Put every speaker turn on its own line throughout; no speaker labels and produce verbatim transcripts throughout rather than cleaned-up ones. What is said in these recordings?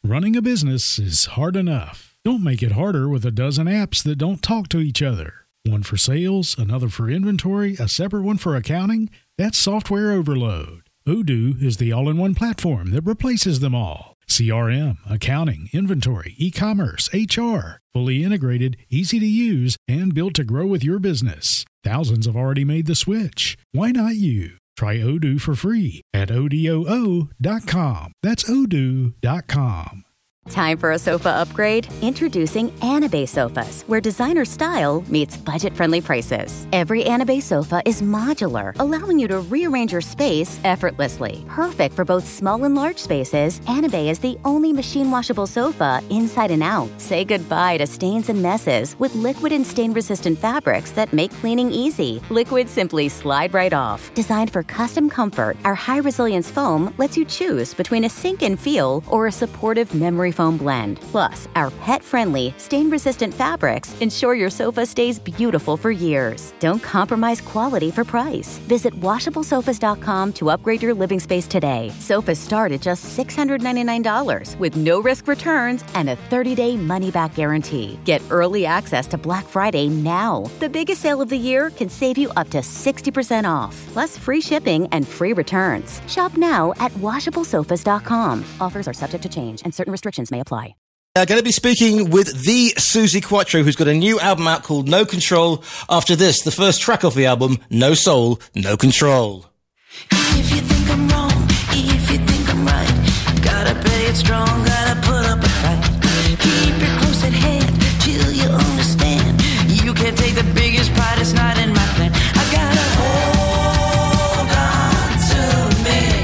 Running a business is hard enough. Don't make it harder with a dozen apps that don't talk to each other. One for sales, another for inventory, a separate one for accounting. That's software overload. Odoo is the all-in-one platform that replaces them all. C R M, accounting, inventory, e-commerce, H R. Fully integrated, easy to use, and built to grow with your business. Thousands have already made the switch. Why not you? Try Odoo for free at odoo dot com. That's odoo dot com.
Time for a sofa upgrade? Introducing Anabay Sofas, where designer style meets budget-friendly prices. Every Anabay sofa is modular, allowing you to rearrange your space effortlessly. Perfect for both small and large spaces, Anabay is the only machine-washable sofa inside and out. Say goodbye to stains and messes with liquid and stain-resistant fabrics that make cleaning easy. Liquids simply slide right off. Designed for custom comfort, our high-resilience foam lets you choose between a sink-in feel or a supportive memory foam blend. Plus, our pet-friendly, stain-resistant fabrics ensure your sofa stays beautiful for years. Don't compromise quality for price. Visit washable sofas dot com to upgrade your living space today. Sofas start at just six hundred ninety-nine dollars with no-risk returns and a thirty-day money-back guarantee. Get early access to Black Friday now. The biggest sale of the year can save you up to sixty percent off, plus free shipping and free returns. Shop now at washable sofas dot com. Offers are subject to change and certain restrictions may apply.
I'm going to be speaking with the Suzi Quatro, who's got a new album out called No Control. After this, the first track off the album, No Soul, No Control.
If you think I'm wrong, if you think I'm right, gotta play it strong, gotta put up a fight. Keep it close at hand till you understand. You can't take the biggest part, it's not in my plan. I gotta hold on to me.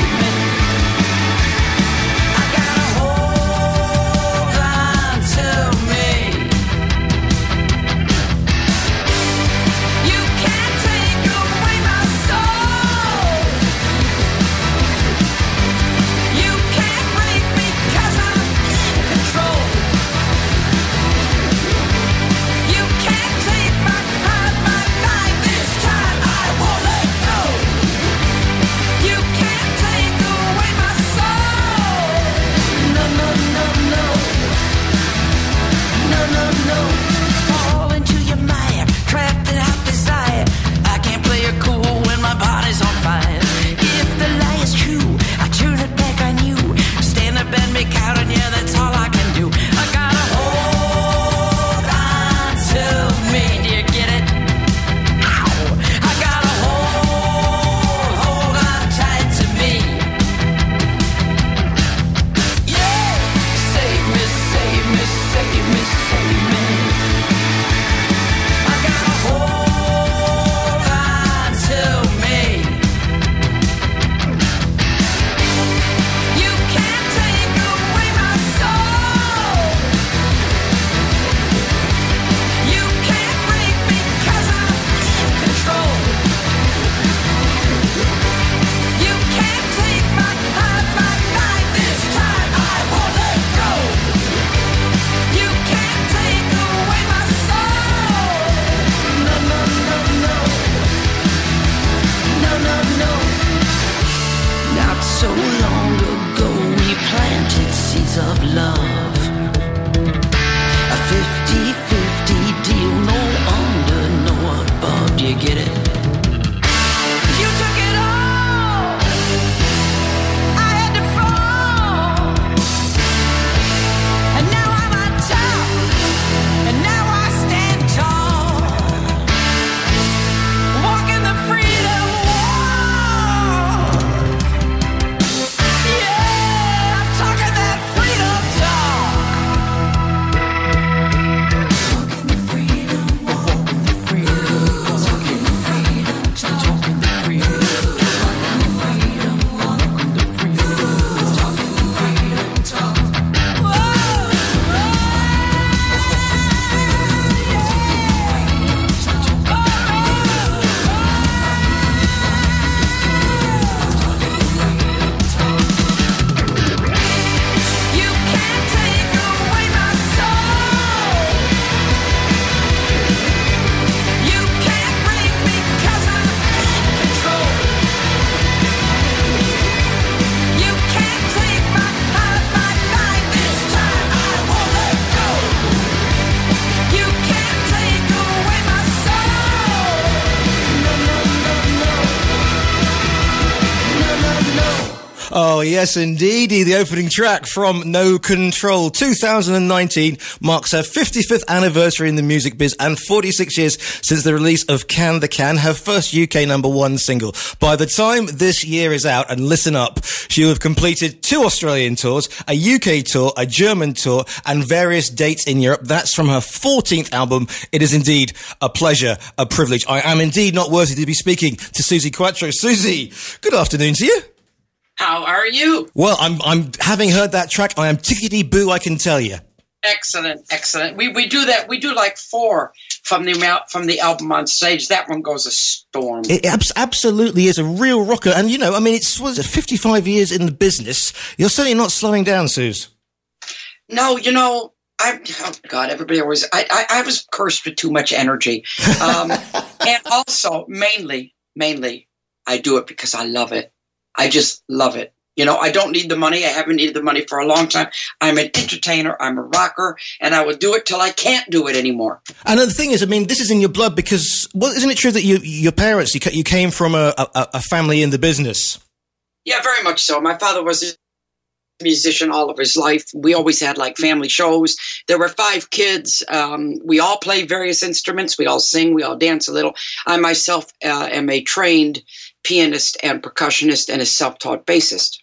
To
Oh, yes, indeedy. The opening track from No Control. two thousand nineteen marks her fifty-fifth anniversary in the music biz and forty-six years since the release of Can the Can, her first U K number one single. By the time this year is out, and listen up, she will have completed two Australian tours, a U K tour, a German tour, and various dates in Europe. That's from her fourteenth album. It is indeed a pleasure, a privilege. I am indeed not worthy to be speaking to Suzi Quatro. Suzi, good afternoon to you.
How are you?
Well, I'm, I'm having heard that track. I am tickety boo, I can tell you.
Excellent, excellent. We we do that. We do like four from the from the album on stage. That one goes a storm.
It abs- absolutely is a real rocker. And, you know, I mean, it's what is it, fifty-five years in the business. You're certainly not slowing down, Suze.
No, you know, I, oh God, everybody always, I, I, I was cursed with too much energy. Um, and also, mainly, mainly, I do it because I love it. I just love it. You know, I don't need the money. I haven't needed the money for a long time. I'm an entertainer. I'm a rocker, and I will do it till I can't do it anymore.
And the thing is, I mean, this is in your blood because, well, isn't it true that you, your parents, you, you came from a, a, a family in the business?
Yeah, very much so. My father was a musician all of his life. We always had like family shows. There were five kids. Um, we all play various instruments. We all sing. We all dance a little. I myself uh, am a trained pianist and percussionist and a self-taught bassist.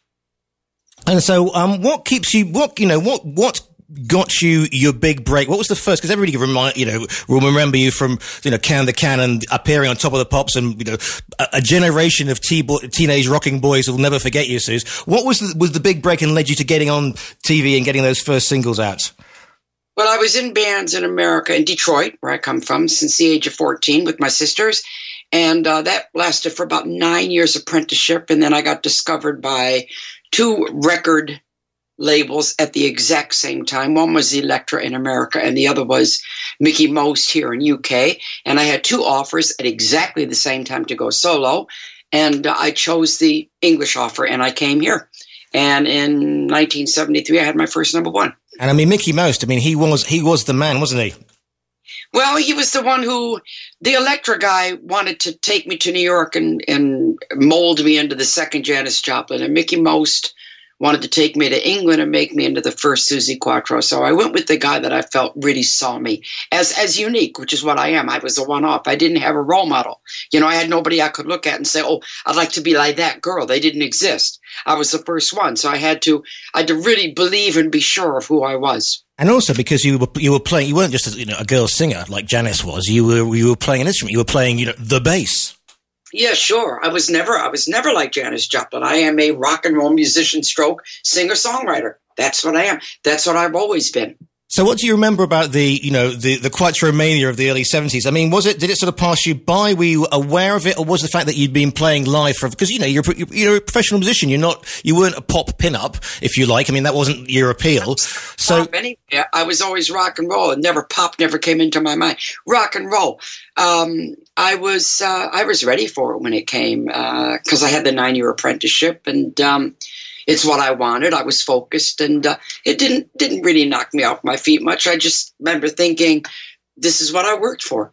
And so, um, what keeps you, what, you know, what, what got you your big break? What was the first? Because everybody remind, you know, will remember you from, you know, Can the Can and appearing on Top of the Pops, and, you know, a, a generation of t- teenage rocking boys will never forget you, Suze. What was the, was the big break and led you to getting on T V and getting those first singles out?
Well, I was in bands in America, in Detroit, where I come from, since the age of fourteen with my sisters. And uh, that lasted for about nine years apprenticeship. And then I got discovered by two record labels at the exact same time. One was Elektra in America, and the other was Mickey Most here in U K. And I had two offers at exactly the same time to go solo. And uh, I chose the English offer, and I came here. And in nineteen seventy-three, I had my first number one.
And I mean, Mickey Most, I mean, he was, he was the man, wasn't he?
Well, he was the one who, the Elektra guy, wanted to take me to New York and, and mold me into the second Janis Joplin. And Mickey Most wanted to take me to England and make me into the first Suzi Quatro. So I went with the guy that I felt really saw me as as unique, which is what I am. I was a one-off. I didn't have a role model. You know, I had nobody I could look at and say, oh, I'd like to be like that girl. They didn't exist. I was the first one. So I had to, I had to really believe and be sure of who I was.
And also because you were you were playing, you weren't just a, you know, a girl singer like Janis was. You were you were playing an instrument. You were playing, you know, the bass.
Yeah, sure. I was never I was never like Janis Joplin. I am a rock and roll musician stroke singer songwriter. That's what I am. That's what I've always been.
So what do you remember about the, you know, the, the Quatro mania of the early seventies? I mean, was it, did it sort of pass you by? Were you aware of it? Or was the fact that you'd been playing live for, because, you know, you're, you're a professional musician. You're not, you weren't a pop pin-up, if you like. I mean, that wasn't your appeal. So
anyway, I was always rock and roll, and never pop never came into my mind. Rock and roll. Um, I was, uh, I was ready for it when it came, uh, cause I had the nine year apprenticeship, and, um, it's what I wanted. I was focused, and uh, it didn't didn't really knock me off my feet much. I just remember thinking, this is what I worked for.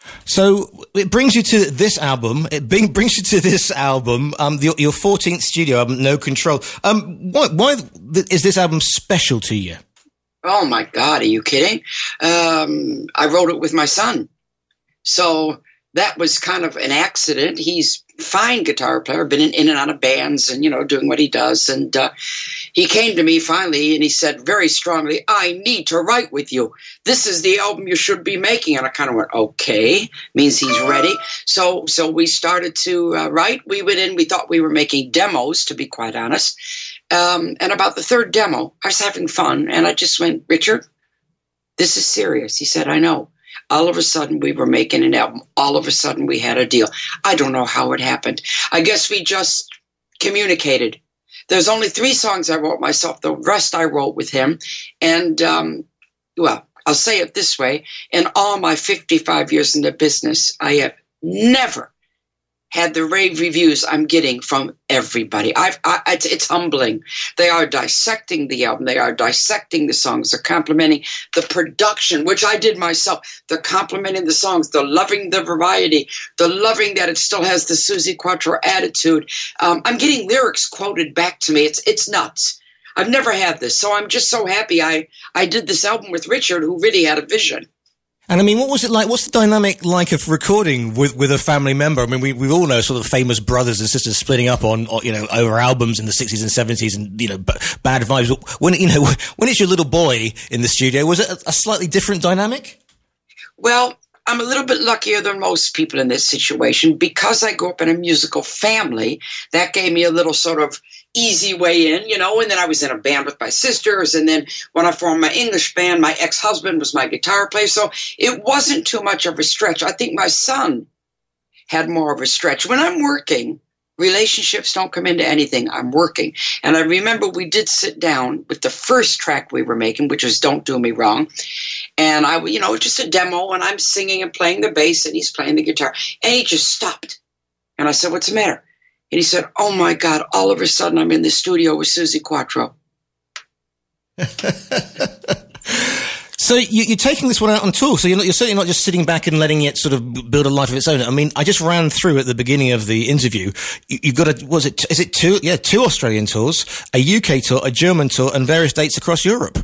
So it brings you to this album. It bring, brings you to this album, um, the, your fourteenth studio album, No Control. Um, why, why is this album special to you?
Oh my God, are you kidding? Um, I wrote it with my son, so that was kind of an accident. He's a fine guitar player, been in, in and out of bands and, you know, doing what he does. And uh, he came to me finally and he said very strongly, I need to write with you. This is the album you should be making. And I kind of went, okay, means he's ready. So so we started to uh, write. We went in, we thought we were making demos, to be quite honest. Um, and about the third demo, I was having fun. And I just went, Richard, this is serious. He said, I know. All of a sudden, we were making an album. All of a sudden, we had a deal. I don't know how it happened. I guess we just communicated. There's only three songs I wrote myself. The rest I wrote with him. And, um, well, I'll say it this way. In all my fifty-five years in the business, I have never had the rave reviews I'm getting from everybody. I've, I, it's, it's humbling. They are dissecting the album. They are dissecting the songs. They're complimenting the production, which I did myself. They're complimenting the songs. They're loving the variety. They're loving that it still has the Suzi Quatro attitude. Um, I'm getting lyrics quoted back to me. It's it's nuts. I've never had this, so I'm just so happy I, I did this album with Richard, who really had a vision.
And I mean, what was it like? What's the dynamic like of recording with, with a family member? I mean, we, we all know sort of famous brothers and sisters splitting up on, you know, over albums in the sixties and seventies and, you know, b- bad vibes. When, you know, when it's your little boy in the studio, was it a, a slightly different dynamic?
Well, I'm a little bit luckier than most people in this situation because I grew up in a musical family. That gave me a little sort of easy way in, you know, and then I was in a band with my sisters. And then when I formed my English band, my ex-husband was my guitar player. So it wasn't too much of a stretch. I think my son had more of a stretch. When I'm working, relationships don't come into anything. I'm working. And I remember we did sit down with the first track we were making, which was Don't Do Me Wrong. And I, you know, just a demo, and I'm singing and playing the bass and he's playing the guitar. And he just stopped. And I said, "What's the matter?" And he said, "Oh my God, all of a sudden I'm in the studio with Suzi Quatro."
So you, you're taking this one out on tour. So you're, not, you're certainly not just sitting back and letting it sort of build a life of its own. I mean, I just ran through at the beginning of the interview. You, you've got a, was it, is it two? Yeah, two Australian tours, a U K tour, a German tour, and various dates across Europe.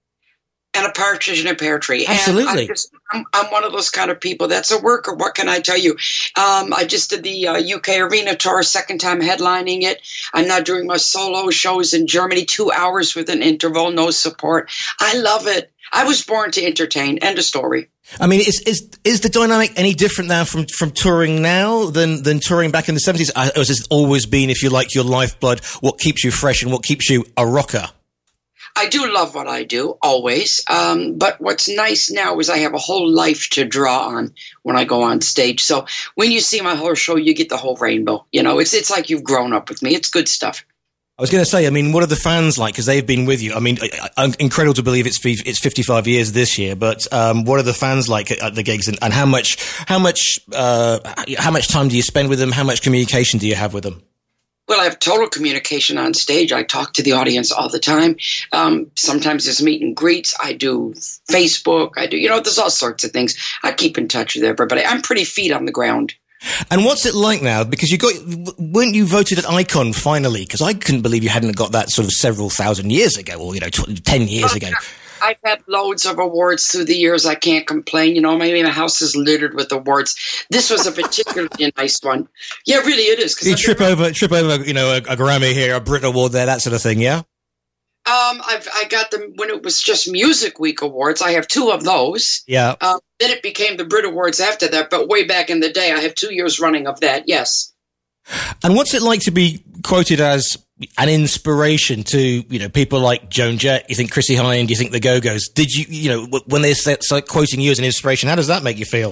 And a partridge in a pear tree.
Absolutely.
And I just, I'm, I'm one of those kind of people that's a worker. What can I tell you? Um, I just did the uh, U K Arena Tour, second time headlining it. I'm now doing my solo shows in Germany, two hours with an interval, no support. I love it. I was born to entertain. End of story.
I mean, is is is the dynamic any different now from, from touring now than, than touring back in the seventies? Or has it always been, if you like, your lifeblood, what keeps you fresh and what keeps you a rocker?
I do love what I do, always. Um, but what's nice now is I have a whole life to draw on when I go on stage. So when you see my whole show, you get the whole rainbow. You know, it's it's like you've grown up with me. It's good stuff.
I was going to say, I mean, what are the fans like? Because they've been with you. I mean, incredible to believe it's it's fifty-five years this year. But um, what are the fans like at the gigs, and, and how much how much uh, how much time do you spend with them? How much communication do you have with them?
Well, I have total communication on stage. I talk to the audience all the time. Um, sometimes there's meet and greets. I do Facebook. I do, you know, there's all sorts of things. I keep in touch with everybody. I'm pretty feet on the ground.
And what's it like now? Because you got, weren't you voted an icon finally? Because I couldn't believe you hadn't got that sort of several thousand years ago, or, you know, tw- ten years ago.
I've had loads of awards through the years. I can't complain. You know, maybe my house is littered with awards. This was a particularly nice one. Yeah, really it is.
You trip been... over, trip over, you know, a, a Grammy here, a Brit Award there, that sort of thing, yeah?
Um, I've, I got them when it was just Music Week Awards. I have two of those.
Yeah.
Um, then it became the Brit Awards after that. But way back in the day, I have two years running of that, yes.
And what's it like to be quoted as an inspiration to, you know, people like Joan Jett? You think Chrissie Hynde? You think the Go-Go's? Did you, you know, when they start quoting you as an inspiration, how does that make you feel?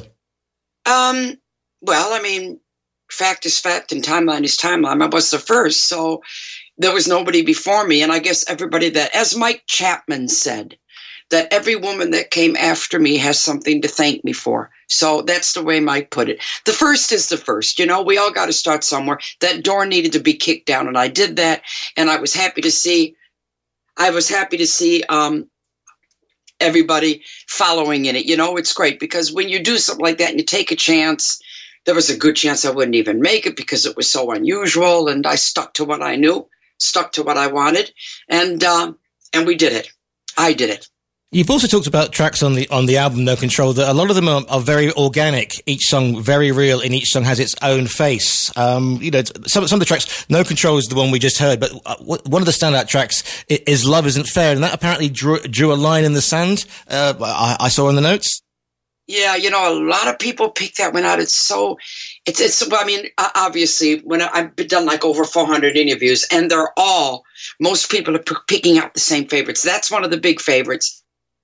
Um. Well, I mean, fact is fact and timeline is timeline. I was the first, so there was nobody before me. And I guess everybody that, as Mike Chapman said, that every woman that came after me has something to thank me for. So that's the way Mike put it. The first is the first. You know, we all got to start somewhere. That door needed to be kicked down, and I did that. And I was happy to see, I was happy to see um, everybody following in it. You know, it's great because when you do something like that and you take a chance, there was a good chance I wouldn't even make it because it was so unusual. And I stuck to what I knew, stuck to what I wanted, and um, and we did it. I did it.
You've also talked about tracks on the on the album No Control, that a lot of them are, are very organic, each song very real, and each song has its own face. Um, you know, some, some of the tracks, No Control is the one we just heard, but one of the standout tracks is Love Isn't Fair, and that apparently drew, drew a line in the sand, uh, I, I saw in the notes.
Yeah, you know, a lot of people pick that one out. It's so, it's, it's, I mean, obviously, when I've done like over four hundred interviews, and they're all, most people are p- picking out the same favorites. That's one of the big favorites.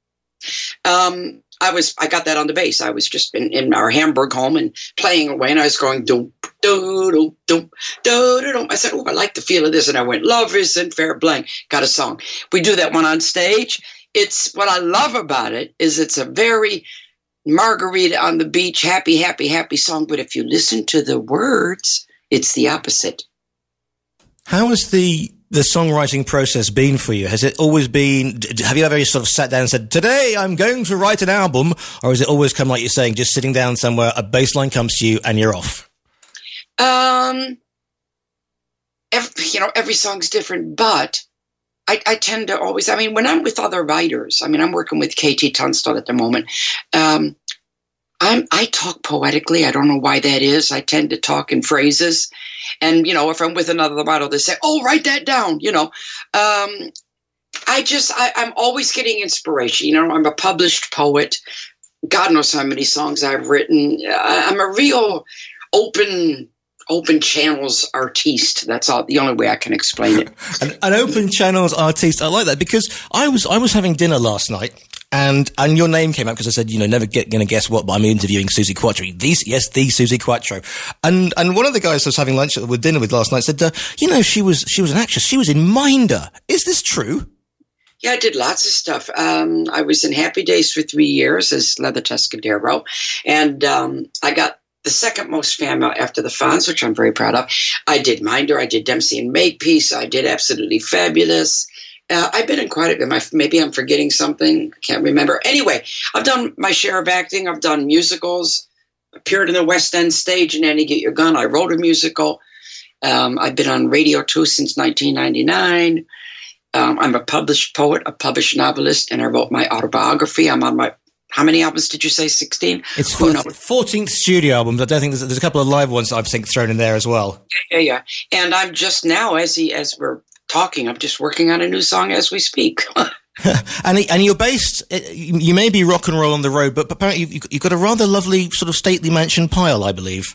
Um, I was, I got that on the bass. I was just in, in our Hamburg home and playing away, and I was going, doom, doom, doom, doom, doom, doom. I said, oh, I like the feel of this. And I went, Love Isn't Fair, blank, got a song. We do that one on stage. It's, what I love about it is it's a very margarita on the beach, happy, happy, happy song. But if you listen to the words, it's the opposite.
How has the the songwriting process been for you? Has it always been, have you ever sort of sat down and said, today I'm going to write an album? Or has it always come, like you're saying, just sitting down somewhere, a bass line comes to you and you're off?
Um, every, you know, every song's different, but I, I tend to always, I mean, when I'm with other writers, I mean, I'm working with K T Tunstall at the moment. Um, I'm, I talk poetically. I don't know why that is. I tend to talk in phrases. And, you know, if I'm with another writer, they say, oh, write that down, you know. Um, I just, I, I'm always getting inspiration. You know, I'm a published poet. God knows how many songs I've written. I, I'm a real open, open channels artiste. That's all, the only way I can explain it.
an, an open channels artiste. I like that because I was, I was having dinner last night. And, and your name came up because I said, you know, never get, gonna guess what, but I'm interviewing Suzi Quatro. These, yes, the Suzi Quatro. And, and one of the guys I was having lunch with dinner with last night said, uh, you know, she was, she was an actress. She was in Minder. Is this true?
Yeah, I did lots of stuff. Um, I was in Happy Days for three years as Leather Tuscadero. And, um, I got the second most fan mail after the Fonz, which I'm very proud of. I did Minder. I did Dempsey and Makepeace. I did Absolutely Fabulous. Uh, I've been in quite a bit. Maybe I'm forgetting something. I can't remember. Anyway, I've done my share of acting. I've done musicals, appeared in the West End stage in Annie Get Your Gun. I wrote a musical. Um, I've been on radio, too, since nineteen ninety-nine. Um, I'm a published poet, a published novelist, and I wrote my autobiography. I'm on my, how many albums did you say, sixteen?
It's fourteenth studio albums. I don't think there's, there's a couple of live ones I've think thrown in there as well.
Yeah, yeah, yeah. And I'm just now, as he, as we're talking, I'm just working on a new song as we speak.
and and you're based, you may be rock and roll on the road, but apparently you've, you've got a rather lovely sort of stately mansion pile, I believe.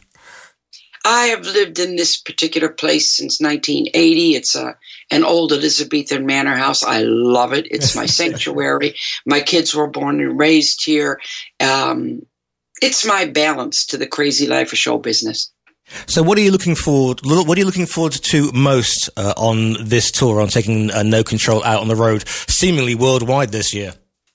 I have lived in this particular place since nineteen eighty. It's a, an old Elizabethan manor house. I love it. It's my sanctuary. My kids were born and raised here. Um, it's my balance to the crazy life of show business.
So what are you looking forward, what are you looking forward to most uh, on this tour, on taking uh, No Control out on the road, seemingly worldwide this year?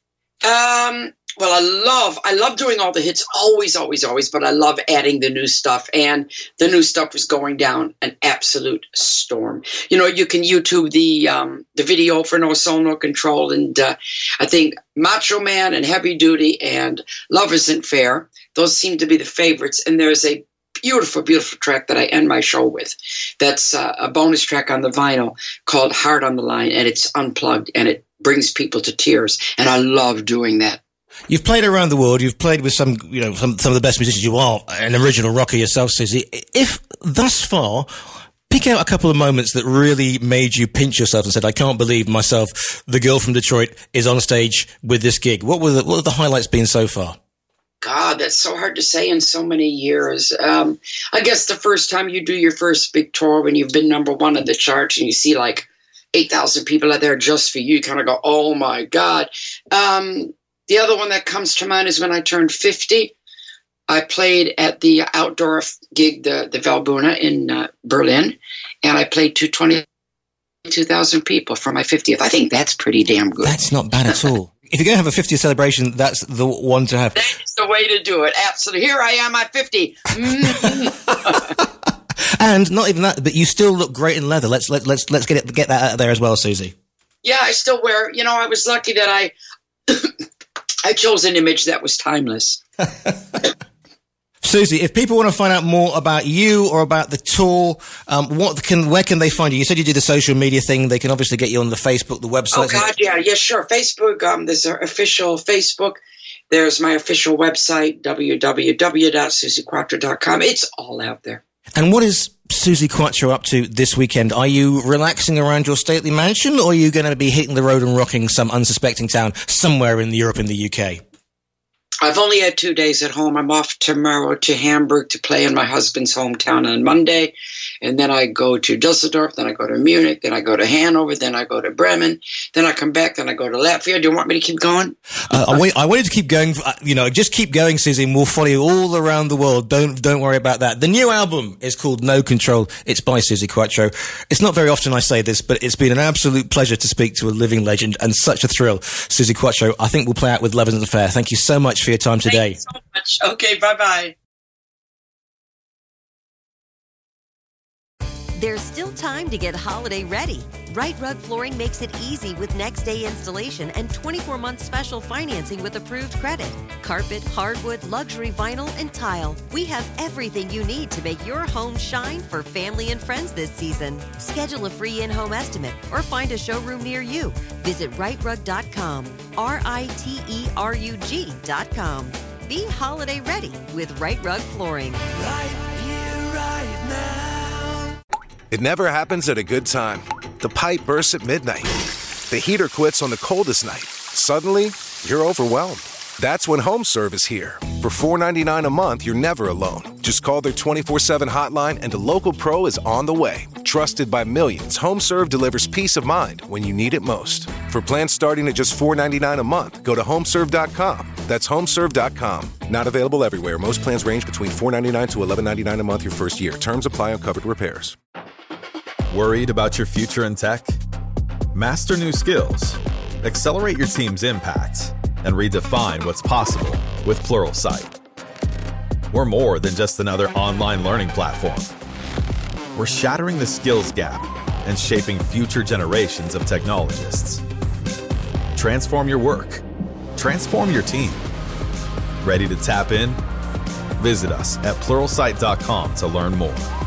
Um, well, I love, I love doing all the hits, always, always, always, but I love adding the new stuff, and the new stuff is going down an absolute storm. You know, you can YouTube the, um, the video for No Soul, No Control, and, uh, I think Macho Man and Heavy Duty and Love Isn't Fair, those seem to be the favorites, and there's a beautiful, beautiful track that I end my show with. That's uh, a bonus track on the vinyl called Heart on the Line, and it's unplugged, and it brings people to tears, and I love doing that.
You've played around the world. You've played with some, you know, some, some of the best musicians. You are an original rocker yourself, Suzi. If thus far, pick out a couple of moments that really made you pinch yourself and said, I can't believe myself, the girl from Detroit, is on stage with this gig. What were the, what have the highlights been so far?
God, that's so hard to say in so many years. Um, I guess the first time you do your first big tour when you've been number one in the charts and you see like eight thousand people out there just for you, you kind of go, oh my God. Um, the other one that comes to mind is when I turned fifty. I played at the outdoor gig, the, the Valbuna in uh, Berlin, and I played to twenty-two thousand people for my fiftieth. I think that's pretty damn good.
That's not bad at all. If you're going to have a fiftieth celebration, that's the one to have.
That's the way to do it. Absolutely. Here I am at fifty.
And not even that, but you still look great in leather. Let's let, let's let's get it get that out there as well, Suzi.
Yeah, I still wear. You know, I was lucky that I I chose an image that was timeless.
Suzi, if people want to find out more about you or about the tour, um, what can, where can they find you? You said you did the social media thing. They can obviously get you on the Facebook, the website.
Oh, God, yeah, yeah, sure. Facebook, um, there's an official Facebook. There's my official website, w w w dot suzi quatro dot com. It's all out there.
And what is Suzi Quatro up to this weekend? Are you relaxing around your stately mansion, or are you going to be hitting the road and rocking some unsuspecting town somewhere in Europe and the U K?
I've only had two days at home. I'm off tomorrow to Hamburg to play in my husband's hometown on Monday. and then I go to Dusseldorf, then I go to Munich, then I go to Hanover, then I go to Bremen, then I come back, then I go to Latvia. Do you want me to keep going?
Uh, I, want, I wanted to keep going. You know, just keep going, Susie, and we'll follow you all around the world. Don't don't worry about that. The new album is called No Control. It's by Suzi Quatro. It's not very often I say this, but it's been an absolute pleasure to speak to a living legend and such a thrill. Suzi Quatro, I think we'll play out with Love Isn't Fair. Thank you so much for your time today.
Thank you so much. Okay, bye-bye.
There's still time to get holiday ready. Right Rug Flooring makes it easy with next day installation and twenty-four month special financing with approved credit. Carpet, hardwood, luxury vinyl, and tile. We have everything you need to make your home shine for family and friends this season. Schedule a free in-home estimate or find a showroom near you. Visit right rug dot com, R I T E R U G dot com. Be holiday ready with Right Rug Flooring.
Right here, right now. It never happens at a good time. The pipe bursts at midnight. The heater quits on the coldest night. Suddenly, you're overwhelmed. That's when HomeServe is here. For four dollars and ninety-nine cents a month, you're never alone. Just call their twenty-four seven hotline and a local pro is on the way. Trusted by millions, HomeServe delivers peace of mind when you need it most. For plans starting at just four dollars and ninety-nine cents a month, go to home serve dot com. That's home serve dot com. Not available everywhere. Most plans range between four dollars and ninety-nine cents to eleven dollars and ninety-nine cents a month your first year. Terms apply on covered repairs.
Worried about your future in tech? Master new skills, accelerate your team's impact, and redefine what's possible with Pluralsight. We're more than just another online learning platform. We're shattering the skills gap and shaping future generations of technologists. Transform your work. Transform your team. Ready to tap in? Visit us at pluralsight dot com to learn more.